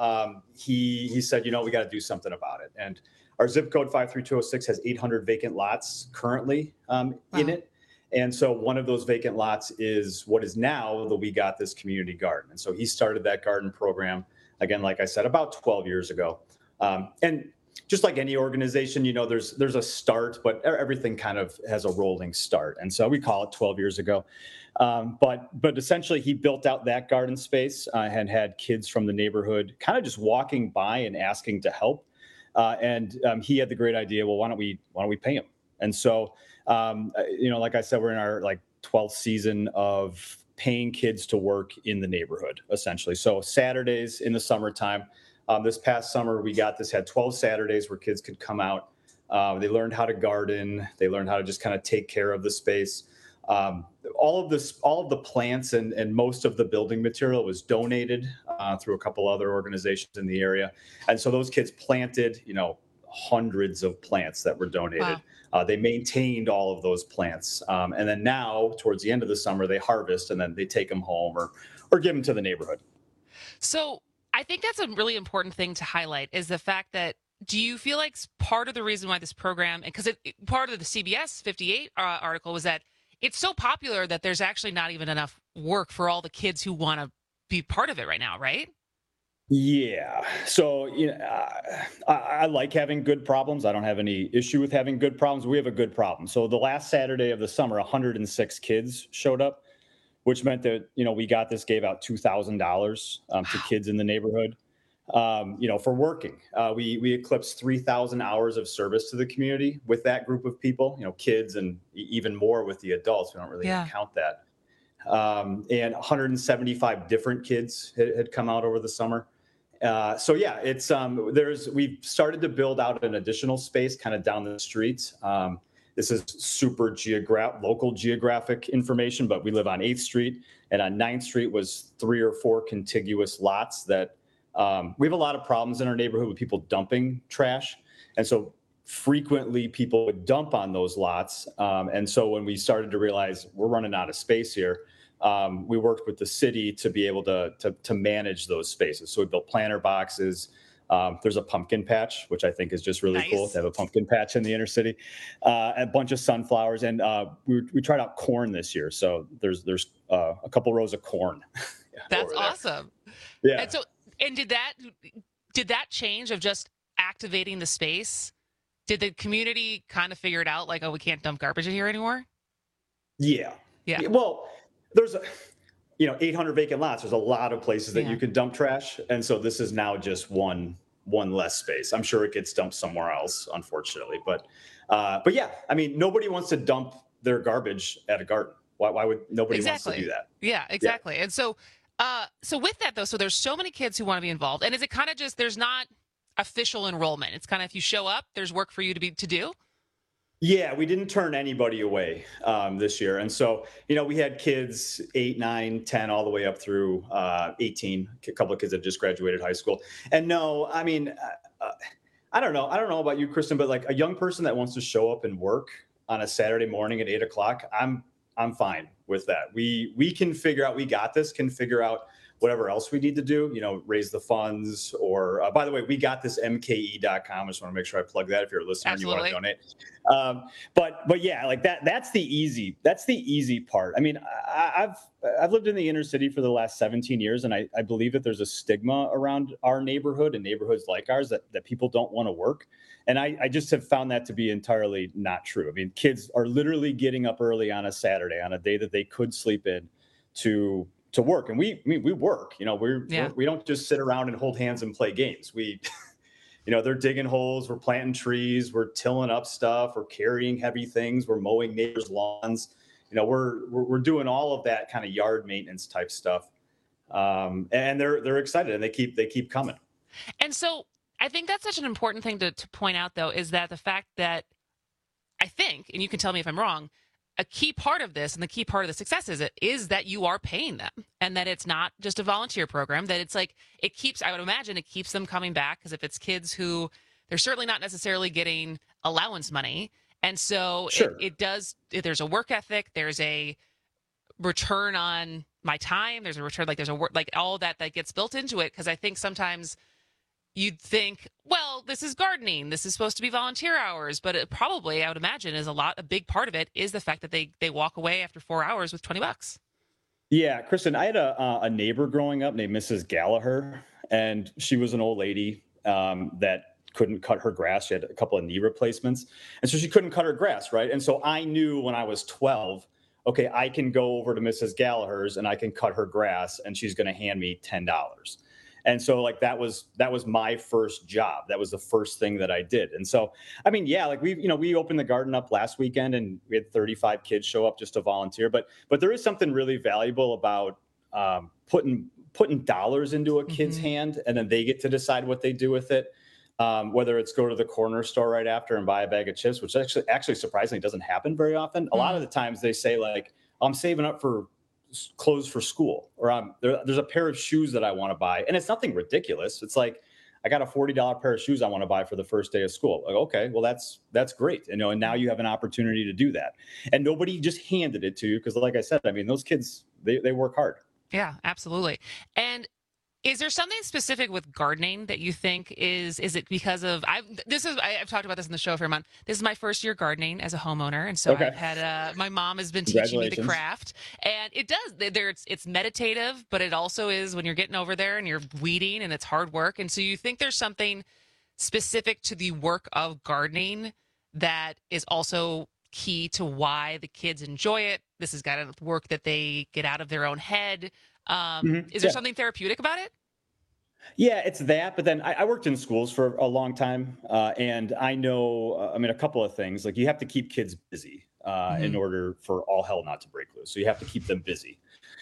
he said, we got to do something about it. And our zip code 53206 has 800 vacant lots currently in it. And so one of those vacant lots is what is now the We Got This community garden. And so he started that garden program, again, like I said, about 12 years ago. And just like any organization, there's a start, but everything kind of has a rolling start. And so we call it 12 years ago. But essentially he built out that garden space and had kids from the neighborhood kind of just walking by and asking to help. And he had the great idea, well, why don't we pay him? And so, like I said, we're in our 12th season of paying kids to work in the neighborhood, essentially. So Saturdays in the summertime, this past summer, We Got This had 12 Saturdays where kids could come out. They learned how to garden. They learned how to just kind of take care of the space. All of the plants and most of the building material was donated through a couple other organizations in the area. And so those kids planted, hundreds of plants that were donated. Wow. They maintained all of those plants. And then now, towards the end of the summer, they harvest and then they take them home or give them to the neighborhood. So I think that's a really important thing to highlight is the fact that, do you feel like part of the reason why this program, because part of the CBS 58 article was that it's so popular that there's actually not even enough work for all the kids who want to be part of it right now, right? Yeah. So, I like having good problems. I don't have any issue with having good problems. We have a good problem. So the last Saturday of the summer, 106 kids showed up, which meant that, We Got This gave out $2,000 to kids in the neighborhood, for working. We eclipsed 3,000 hours of service to the community with that group of people, kids, and even more with the adults. We don't really count that. And 175 different kids had come out over the summer. It's we've started to build out an additional space kind of down the street. This is super local geographic information, but we live on 8th Street, and on 9th Street was 3 or 4 contiguous lots that we have a lot of problems in our neighborhood with people dumping trash. And so frequently people would dump on those lots. And so when we started to realize we're running out of space here, we worked with the city to be able to manage those spaces. So we built planter boxes. There's a pumpkin patch, which I think is just really cool to have a pumpkin patch in the inner city, a bunch of sunflowers. And we tried out corn this year. So there's a couple rows of corn. That's awesome. Yeah. And did that change of just activating the space? Did the community kind of figure it out? Like, oh, we can't dump garbage in here anymore? Yeah. Well, there's 800 vacant lots. There's a lot of places that you can dump trash. And so this is now just one less space. I'm sure it gets dumped somewhere else, unfortunately. But yeah, I mean, nobody wants to dump their garbage at a garden. Why would nobody wants to do that? Yeah, exactly. Yeah. And so with that though, so there's so many kids who want to be involved, and is it kind of just, there's not official enrollment? It's kind of, if you show up, there's work for you to do? Yeah, we didn't turn anybody away this year. And so, we had kids 8, 9, 10, all the way up through 18, a couple of kids that just graduated high school. And no, I mean, I don't know. I don't know about you, Kristen, but like a young person that wants to show up and work on a Saturday morning at 8 o'clock, I'm fine with that. We can figure out, we got this, can figure out whatever else we need to do, raise the funds, or by the way, we got this mke.com. I just want to make sure I plug that if you're a listener and you want to donate. But yeah, like that's the easy part. I mean, I've lived in the inner city for the last 17 years, and I believe that there's a stigma around our neighborhood and neighborhoods like ours that people don't want to work. And I just have found that to be entirely not true. I mean, kids are literally getting up early on a Saturday, on a day that they could sleep in, to work. And we work, we don't just sit around and hold hands and play games. We, they're digging holes, we're planting trees, we're tilling up stuff, we're carrying heavy things, we're mowing neighbors' lawns. We're doing all of that kind of yard maintenance type stuff. And they're excited, and they keep coming. And so I think that's such an important thing to point out, though, is that the fact that I think, and you can tell me if I'm wrong, a key part of this and the key part of the success is that you are paying them, and that it's not just a volunteer program, that it's like I would imagine it keeps them coming back, because if it's kids who they're certainly not necessarily getting allowance money. And so sure. There's a work ethic, there's a return on my time, there's a return, there's a work, all that gets built into it. Because I think sometimes you'd think, well, this is gardening, this is supposed to be volunteer hours, but it probably, I would imagine, is a big part of it is the fact that they walk away after 4 hours with $20. Yeah, Kristen, I had a neighbor growing up named Mrs. Gallagher, and she was an old lady that couldn't cut her grass. She had a couple of knee replacements, and so she couldn't cut her grass, right? And so I knew when I was 12, okay, I can go over to Mrs. Gallagher's and I can cut her grass, and she's going to hand me $10. And so that was my first job. That was the first thing that I did. And so, I mean, yeah, we opened the garden up last weekend, and we had 35 kids show up just to volunteer. But there is something really valuable about putting dollars into a kid's hand, and then they get to decide what they do with it. Whether it's go to the corner store right after and buy a bag of chips, which actually surprisingly doesn't happen very often. A lot of the times they say I'm saving up for clothes for school, or there's a pair of shoes that I want to buy, and it's nothing ridiculous. It's like, I got a $40 pair of shoes I want to buy for the first day of school. Like, okay, well that's great, and now you have an opportunity to do that, and nobody just handed it to you, because like I said, I mean, those kids they work hard. Yeah, absolutely. And is there something specific with gardening that you think is it because of I've talked about this in the show for a month. This is my first year gardening as a homeowner, and so okay. I've had my mom has been teaching me the craft, and it does it's meditative, but it also is when you're getting over there and you're weeding and it's hard work. And so you think there's something specific to the work of gardening that is also key to why the kids enjoy it. This has got to work that they get out of their own head. Is there something therapeutic about it? Yeah, it's that. But then I worked in schools for a long time, and I know, a couple of things. Like, you have to keep kids busy in order for all hell not to break loose. So you have to keep them busy.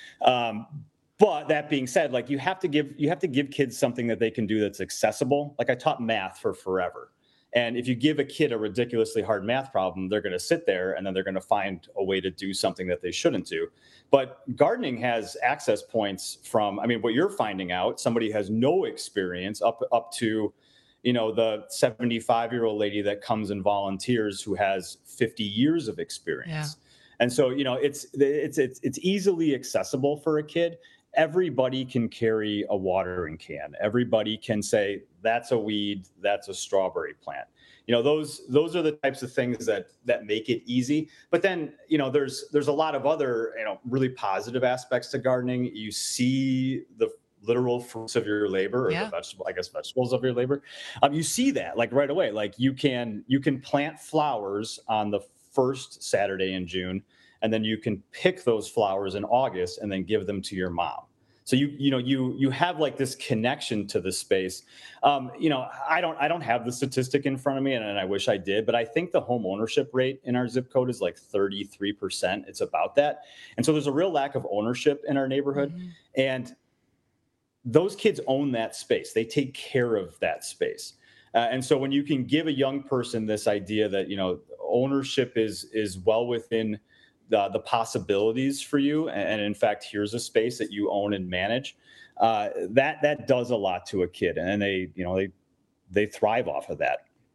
But that being said, you have to give kids something that they can do that's accessible. Like, I taught math for forever. And if you give a kid a ridiculously hard math problem, they're going to sit there and then they're going to find a way to do something that they shouldn't do. But gardening has access points from, what you're finding out, somebody has no experience up to, the 75-year-old lady that comes and volunteers who has 50 years of experience. Yeah. And so, it's easily accessible for a kid. Everybody can carry a watering can. Everybody can say, that's a weed, that's a strawberry plant. Those are the types of things that make it easy. But then, there's a lot of other, really positive aspects to gardening. You see the literal fruits of your labor, or the vegetables of your labor. You see that right away. You can plant flowers on the first Saturday in June, and then you can pick those flowers in August and then give them to your mom. So you have this connection to the space. I don't have the statistic in front of me, and I wish I did, but I think the home ownership rate in our zip code is 33%. It's about that. And so there's a real lack of ownership in our neighborhood. Mm-hmm. And those kids own that space. They take care of that space. And so when you can give a young person this idea that, ownership is well within the possibilities for you, and in fact, here's a space that you own and manage, that does a lot to a kid, and they thrive off of that.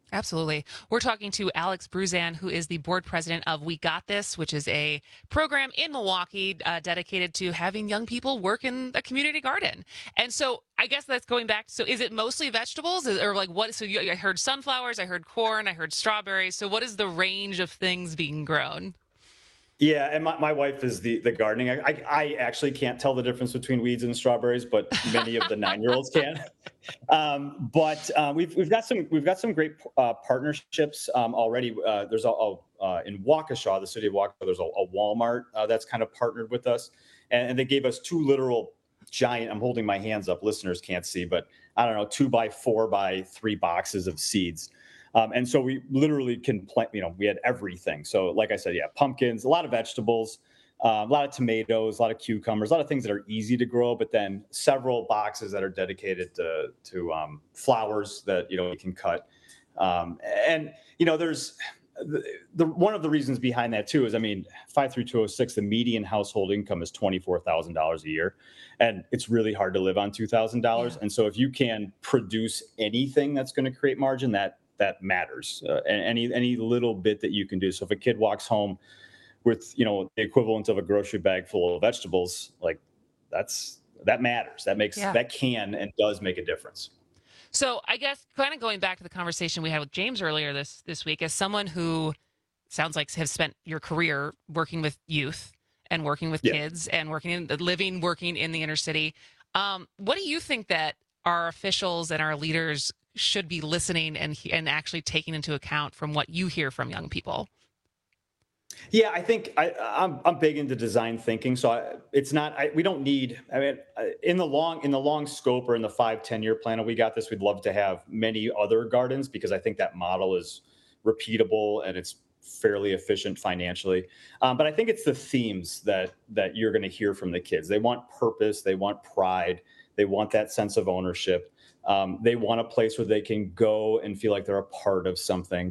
Absolutely. We're talking to Alex Bruzan, who is the board president of We Got This, which is a program in Milwaukee dedicated to having young people work in a community garden. And so I guess that's going back. So is it mostly vegetables or like what? So I heard sunflowers, I heard corn, I heard strawberries. So what is the range of things being grown? Yeah, and my wife is the gardening. I actually can't tell the difference between weeds and strawberries, but many of the 9-year-olds can. But we've got some great partnerships already. There's in Waukesha, the city of Waukesha, there's a Walmart that's kind of partnered with us, and they gave us 2 literal giant. I'm holding my hands up. Listeners can't see, but I don't know, 2x4x3 boxes of seeds. And so we literally can plant, we had everything. So like I said, yeah, pumpkins, a lot of vegetables, a lot of tomatoes, a lot of cucumbers, a lot of things that are easy to grow, but then several boxes that are dedicated to flowers that, we can cut. There's one of the reasons behind that too is, 53206, the median household income is $24,000 a year. And it's really hard to live on $2,000. Yeah. And so if you can produce anything that's going to create margin, that matters. And any little bit that you can do. So if a kid walks home with, the equivalent of a grocery bag full of vegetables, like that matters. That can and does make a difference. So I guess kind of going back to the conversation we had with James earlier this week, as someone who sounds like has spent your career working with youth and working with kids and working in the inner city, what do you think that our officials and our leaders should be listening and actually taking into account from what you hear from young people? Yeah, I think I'm big into design thinking. So we don't need, in the long scope or in the 5-10 year plan, we got this. We'd love to have many other gardens because I think that model is repeatable and it's fairly efficient financially. But I think it's the themes that you're going to hear from the kids. They want purpose. They want pride. They want that sense of ownership. They want a place where they can go and feel like they're a part of something.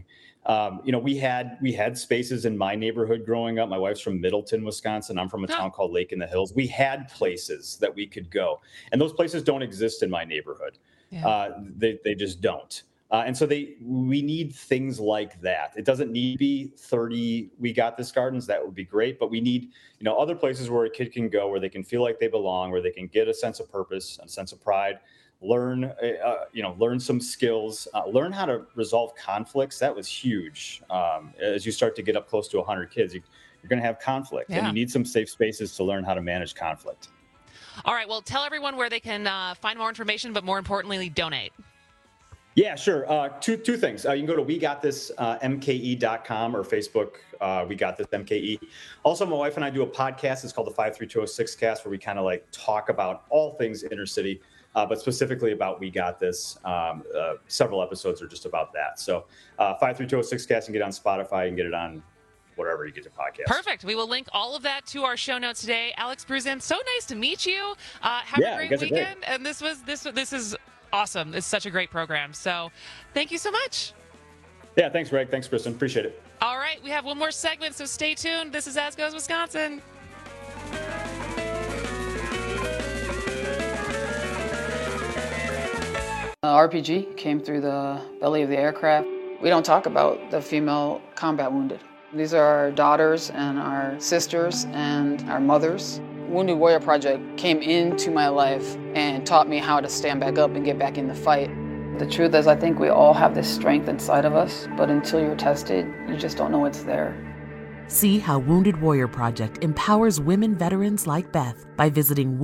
We had spaces in my neighborhood growing up. My wife's from Middleton, Wisconsin. I'm from a town called Lake in the Hills. We had places that we could go, and those places don't exist in my neighborhood. Yeah. They just don't. And so we need things like that. It doesn't need to be 30 We Got This gardens. That would be great. But we need, other places where a kid can go, where they can feel like they belong, where they can get a sense of purpose, a sense of pride, learn some skills, learn how to resolve conflicts. That was huge. As you start to get up close to 100 kids, you're going to have conflict, and you need some safe spaces to learn how to manage conflict. All right. Well, tell everyone where they can find more information, but more importantly, donate. Yeah, sure. Two things. You can go to WeGotThisMKE.com or Facebook, We Got This MKE. Also, my wife and I do a podcast. It's called the 53206 Cast, where we kind of like talk about all things inner city, but specifically about We Got This. Several episodes are just about that. So 53206 Cast, and get on Spotify and get it on wherever you get your podcast. Perfect. We will link all of that to our show notes today. Alex Bruzan, so nice to meet you. Have a great weekend. And this is awesome. It's such a great program. So thank you so much. Yeah, thanks, Greg. Thanks, Kristen. Appreciate it. All right. We have one more segment, so stay tuned. This is As Goes Wisconsin. RPG came through the belly of the aircraft. We don't talk about the female combat wounded. These are our daughters and our sisters and our mothers. Wounded Warrior Project came into my life and taught me how to stand back up and get back in the fight. The truth is, I think we all have this strength inside of us, but until you're tested, you just don't know it's there. See how Wounded Warrior Project empowers women veterans like Beth by visiting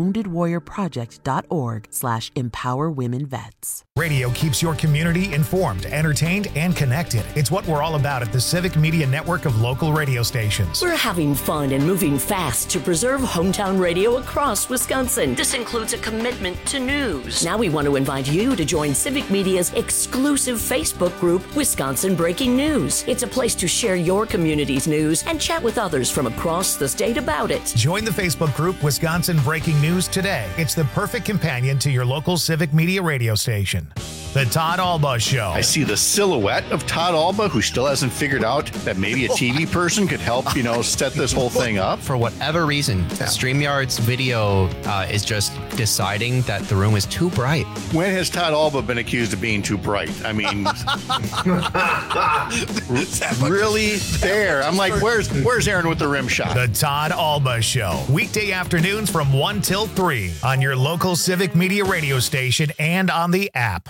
woundedwarriorproject.org/empowerwomenvets. Radio keeps your community informed, entertained, and connected. It's what we're all about at the Civic Media Network of local radio stations. We're having fun and moving fast to preserve hometown radio across Wisconsin. This includes a commitment to news. Now we want to invite you to join Civic Media's exclusive Facebook group, Wisconsin Breaking News. It's a place to share your community's news and chat with others from across the state about it. Join the Facebook group Wisconsin Breaking News today. It's the perfect companion to your local Civic Media radio station. The Todd Alba Show. I see the silhouette of Todd Alba, who still hasn't figured out that maybe a TV person could help, set this whole thing up. For whatever reason, StreamYard's video is just deciding that the room is too bright. When has Todd Alba been accused of being too bright? I mean, really there. I'm like, where's Aaron with the rim shot? The Todd Alba Show. Weekday afternoons from 1 till 3 on your local Civic Media radio station and on the app.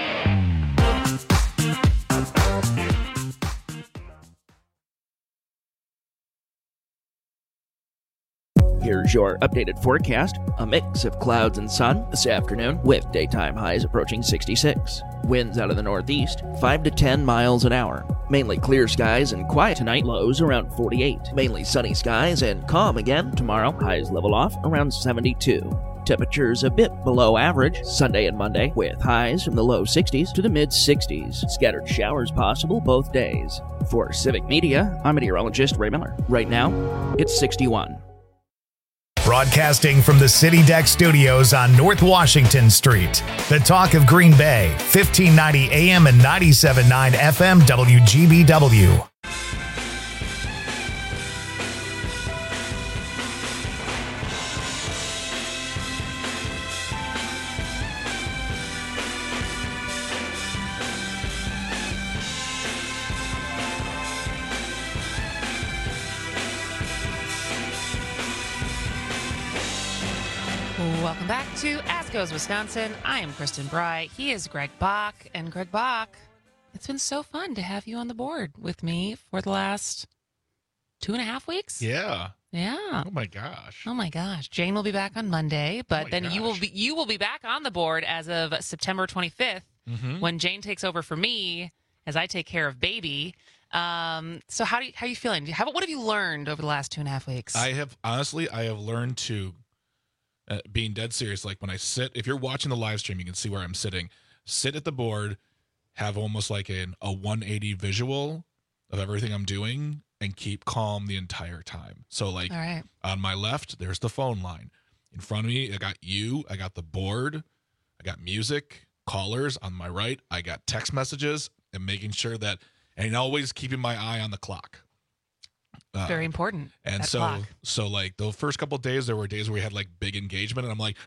Here's your updated forecast. A mix of clouds and sun this afternoon with daytime highs approaching 66. Winds out of the northeast, 5 to 10 miles an hour. Mainly clear skies and quiet tonight, lows around 48. Mainly sunny skies and calm again tomorrow, highs level off around 72. Temperatures a bit below average Sunday and Monday, with highs from the low 60s to the mid 60s. Scattered showers possible both days. For Civic Media, I'm meteorologist Ray Miller. Right now, it's 61. Broadcasting from the City Deck Studios on North Washington Street. The Talk of Green Bay, 1590 AM and 97.9 FM WGBW. Welcome back to As Goes Wisconsin. I am Kristen Bry. He is Greg Bach. And Greg Bach, it's been so fun to have you on the board with me for the last 2.5 weeks. Yeah. Yeah. Oh my gosh. Oh my gosh. Jane will be back on Monday, but then you will be back on the board as of September 25th when Jane takes over for me as I take care of baby. So how are you feeling? What have you learned over the last 2.5 weeks? I have learned to being dead serious. Like when I sit, if you're watching the live stream, you can see where I'm sitting. Sit at the board, have almost like a 180 visual of everything I'm doing, and keep calm the entire time. So like on my left, there's the phone line. In front of me, I got you. I got the board. I got music, callers. On my right, I got text messages, and making sure that, and always keeping my eye on the clock. Very important. And so like the first couple of days, there were days where we had like big engagement, and I'm like,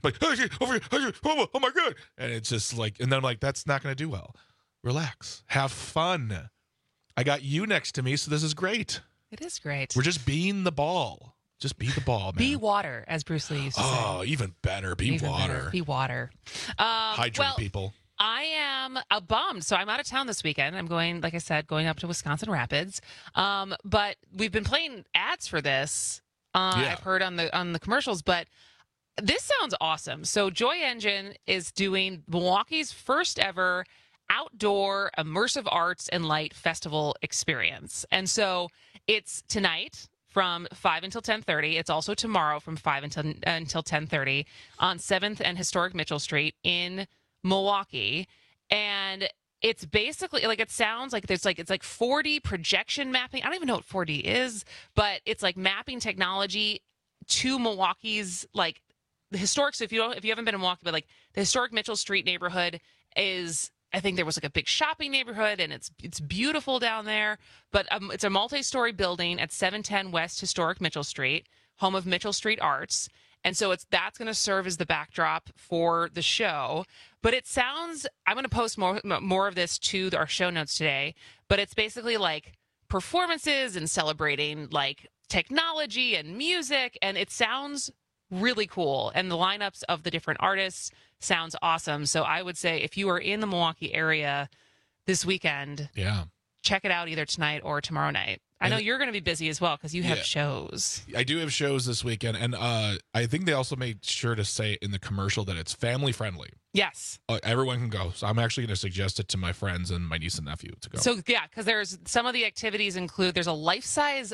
oh my God. And it's just like, and then I'm like, that's not going to do well. Relax, have fun. I got you next to me, so this is great. It is great. We're just being the ball. Just be the ball, man. Be water, as Bruce Lee used to say. Oh, even better. Be water. Be water. Hydrate people. I am bummed. So I'm out of town this weekend. I'm going, like I said, going up to Wisconsin Rapids. But we've been playing ads for this. I've heard on the commercials, but this sounds awesome. So Joy Engine is doing Milwaukee's first ever outdoor immersive arts and light festival experience. And so it's tonight from 5 until 10:30. It's also tomorrow from 5 until 10:30 on 7th and Historic Mitchell Street in Milwaukee. And it's basically like, it sounds like it's like 4D projection mapping. I don't even know what 4D is, but it's like mapping technology to Milwaukee's like the historic. So if you haven't been in Milwaukee, but like the historic Mitchell Street neighborhood is, I think there was like a big shopping neighborhood, and it's beautiful down there. But it's a multi-story building at 710 West Historic Mitchell Street, home of Mitchell Street Arts. And so that's going to serve as the backdrop for the show. But it sounds, I'm going to post more of this to our show notes today, but it's basically like performances and celebrating like technology and music. And it sounds really cool. And the lineups of the different artists sounds awesome. So I would say if you are in the Milwaukee area this weekend, check it out either tonight or tomorrow night. I know you're going to be busy as well because you have shows. I do have shows this weekend, and I think they also made sure to say in the commercial that it's family friendly. Yes. Everyone can go. So I'm actually going to suggest it to my friends and my niece and nephew to go. So yeah, because there's some of the activities include, there's a life-sized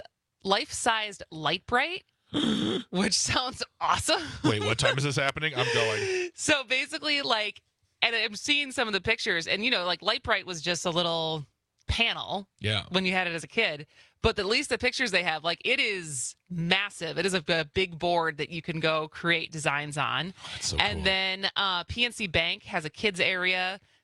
light bright, which sounds awesome. Wait, what time is this happening? I'm going. So basically like, and I'm seeing some of the pictures, and like Light Bright was just a little panel when you had it as a kid, but at least the pictures they have, like, it is massive. It is a big board that you can go create designs on. That's so and cool. Then PNC Bank has a kids area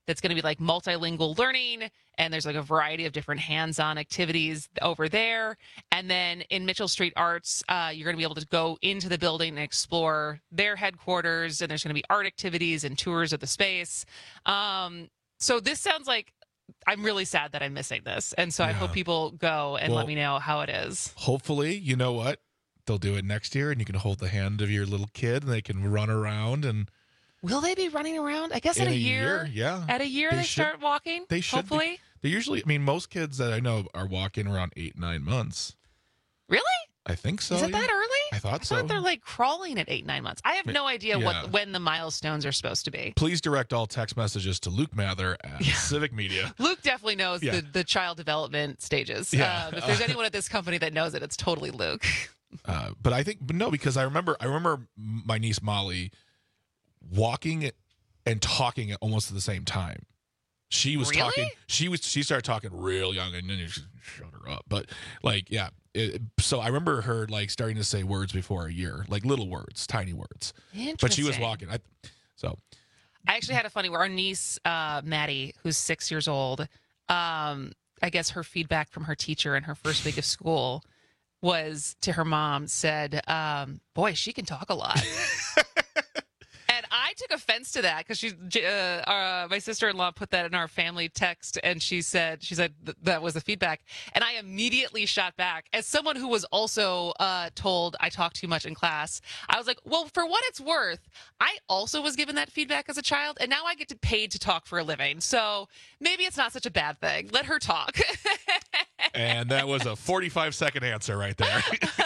that's going to be like multilingual learning, and there's like a variety of different hands-on activities over there. And then in Mitchell Street Arts, you're going to be able to go into the building and explore their headquarters, and there's going to be art activities and tours of the space. So this sounds like, I'm really sad that I'm missing this. And so I hope people go and let me know how it is. Hopefully, you know what? They'll do it next year, and you can hold the hand of your little kid, and they can run around. And will they be running around? I guess in a year. Yeah. At a year, they start walking? They should. Hopefully. They usually, I mean, most kids that I know are walking around 8-9 months. Really? I think so. Is it that early? I thought so. I thought they're like crawling at 8-9 months. I have no idea when the milestones are supposed to be. Please direct all text messages to Luke Mather at Civic Media. Luke definitely knows the child development stages. Yeah. If there's anyone at this company that knows it, it's totally Luke. But no, because I remember my niece Molly walking and talking almost at the same time. She was talking. She started talking real young, and then you shut her up. But like, yeah. So I remember her like starting to say words before a year, like little words, tiny words. But she was walking. I actually had a funny where our niece Maddie, who's 6 years old, I guess her feedback from her teacher in her first week of school was to her mom, said, boy, she can talk a lot. And I took offense to that because my sister-in-law put that in our family text, and she said that was the feedback. And I immediately shot back. As someone who was also told I talk too much in class, I was like, well, for what it's worth, I also was given that feedback as a child, and now I get paid to talk for a living. So maybe it's not such a bad thing. Let her talk. And that was a 45-second answer right there.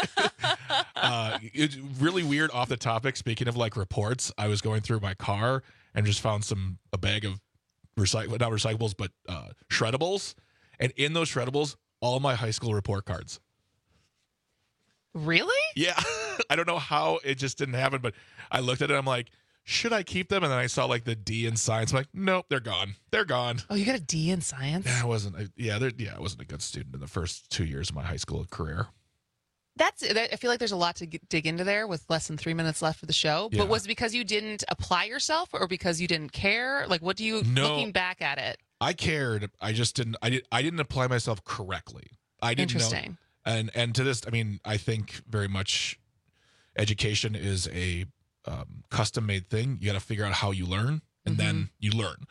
It's really weird off the topic. Speaking of like reports, I was going through my car and just found a bag of not recyclables, but shreddables. And in those shreddables, all my high school report cards. Really? Yeah. I don't know how it just didn't happen, but I looked at it. I'm like, should I keep them? And then I saw like the D in science. I'm like, nope, they're gone. They're gone. Oh, you got a D in science? Yeah, I wasn't a good student in the first 2 years of my high school career. I feel like there's a lot to dig into there with less than 3 minutes left for the show. But was it because you didn't apply yourself, or because you didn't care? Like, what do you, looking back at it? I cared. I just didn't. I didn't apply myself correctly. I didn't Interesting. know. And to this, I mean, I think very much education is a custom-made thing. You got to figure out how you learn, and then you learn.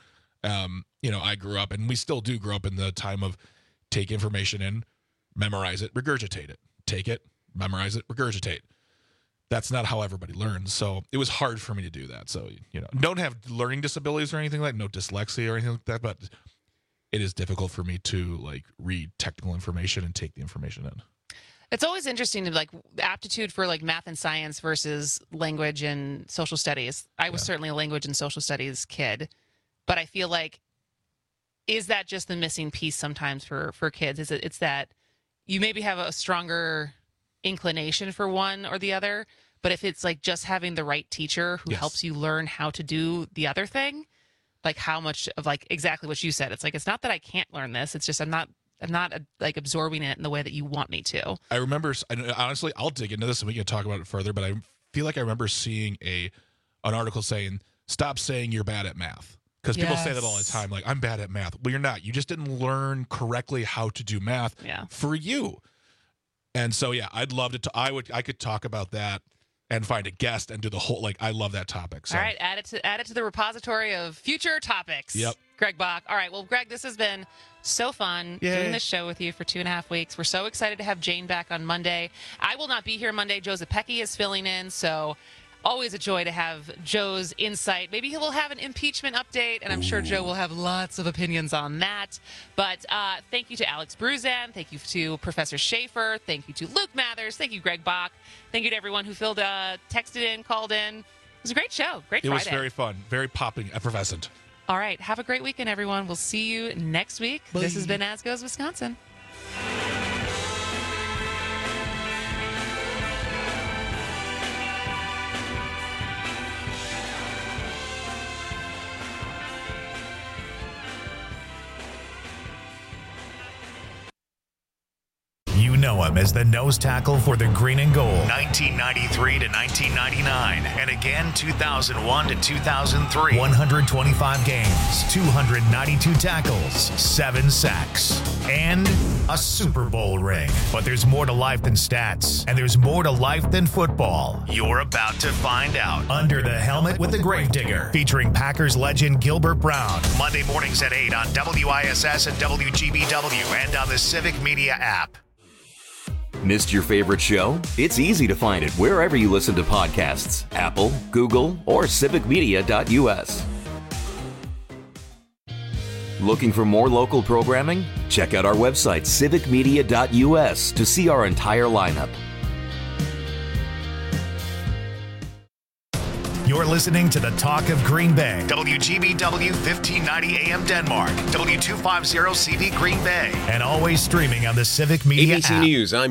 I grew up, and we still do grow up in the time of take information in, memorize it, regurgitate it. Take it, memorize it, regurgitate. That's not how everybody learns. So it was hard for me to do that. So, don't have learning disabilities or anything like, no dyslexia or anything like that, but it is difficult for me to like read technical information and take the information in. It's always interesting to like aptitude for like math and science versus language and social studies. I was certainly a language and social studies kid, but I feel like, is that just the missing piece sometimes for kids? It's that you maybe have a stronger inclination for one or the other, but if it's like just having the right teacher who helps you learn how to do the other thing, like how much of like exactly what you said, it's like, it's not that I can't learn this. It's just, I'm not like absorbing it in the way that you want me to. I remember, honestly, I'll dig into this and we can talk about it further, but I feel like I remember seeing an article saying, stop saying you're bad at math. Because people say that all the time, like, I'm bad at math. Well, you're not. You just didn't learn correctly how to do math for you. And so, I'd love to. I could talk about that and find a guest and do the whole, like, I love that topic. So. All right, add it to the repository of future topics. Yep. Greg Bach. All right, well, Greg, this has been so fun doing this show with you for 2.5 weeks. We're so excited to have Jane back on Monday. I will not be here Monday. Joe Zepecki is filling in, so always a joy to have Joe's insight. Maybe he will have an impeachment update, and I'm sure Joe will have lots of opinions on that. But thank you to Alex Bruzan. Thank you to Professor Schaefer. Thank you to Luke Mathers. Thank you, Greg Bach. Thank you to everyone who texted in, called in. It was a great show. Great Friday. It was very fun. Very popping, effervescent. All right. Have a great weekend, everyone. We'll see you next week. Bye. This has been As Goes Wisconsin. You know him as the nose tackle for the Green and Gold, 1993 to 1999, and again 2001 to 2003. 125 games, 292 tackles, 7 sacks, and a Super Bowl ring. But there's more to life than stats, and there's more to life than football. You're about to find out. Under the Helmet with the Gravedigger, featuring Packers legend Gilbert Brown. Monday mornings at 8 on WISS and WGBW and on the Civic Media app. Missed your favorite show? It's easy to find it wherever you listen to podcasts. Apple, Google, or civicmedia.us. Looking for more local programming? Check out our website, civicmedia.us, to see our entire lineup. You're listening to the Talk of Green Bay. WGBW 1590 AM Denmark. W250 CV Green Bay. And always streaming on the Civic Media ABC app. News, I'm